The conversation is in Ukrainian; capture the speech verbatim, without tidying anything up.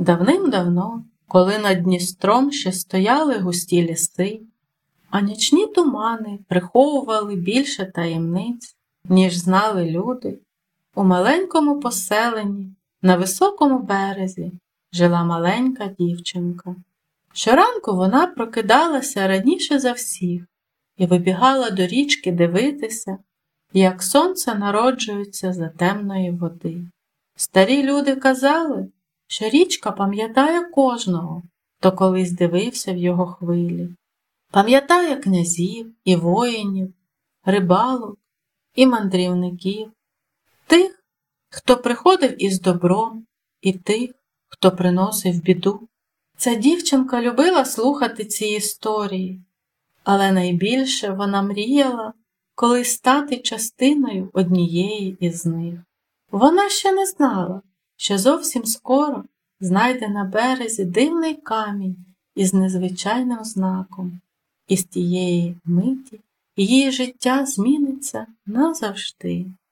Давним-давно, коли над Дністром ще стояли густі ліси, а нічні тумани приховували більше таємниць, ніж знали люди, у маленькому поселенні на високому березі жила маленька дівчинка. Щоранку вона прокидалася раніше за всіх і вибігала до річки дивитися, як сонце народжується за темної води. Старі люди казали, що річка пам'ятає кожного, хто колись дивився в його хвилі. Пам'ятає князів і воїнів, рибалок і мандрівників, тих, хто приходив із добром, і тих, хто приносив біду. Ця дівчинка любила слухати ці історії, але найбільше вона мріяла колись стати частиною однієї із них. Вона ще не знала, що зовсім скоро знайде на березі дивний камінь із незвичайним знаком, і з тієї миті її життя зміниться назавжди.